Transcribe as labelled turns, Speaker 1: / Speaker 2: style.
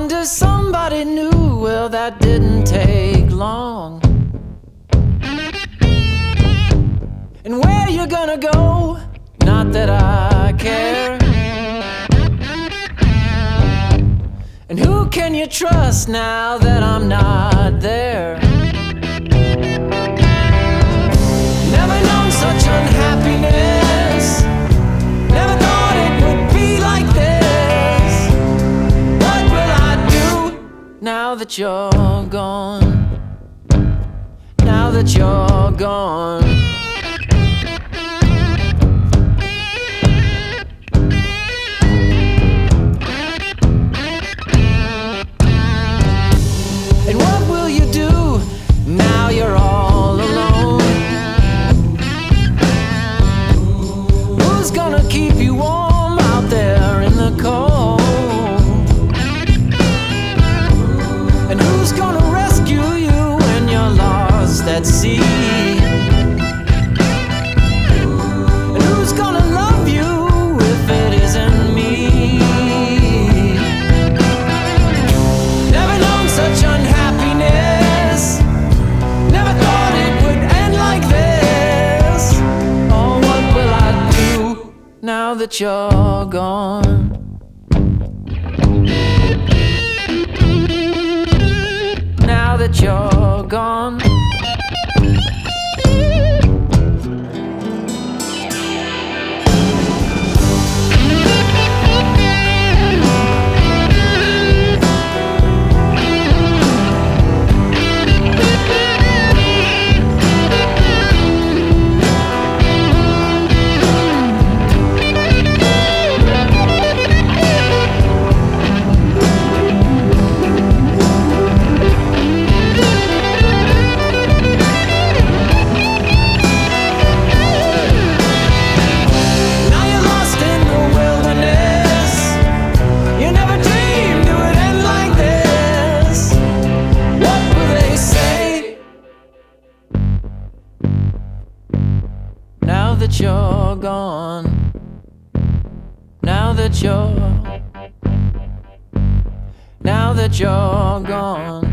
Speaker 1: to somebody new, well, that didn't take long. And where you gonna go? Not that I care. And who can you trust now that I'm not there? Never known such unhappiness. Never thought it would be like this. What will I do now that you're gone? Now that you're gone. And what will you do now you're all alone? Who's gonna keep you warm out there in the cold? And who's gonna rescue you when you're lost at sea? And who's gonna love you if it isn't me? Never known such unhappiness. Never thought it would end like this. Oh, what will I do now that you're gone? Now that you're gone. Now that you're gone, now that you're gone.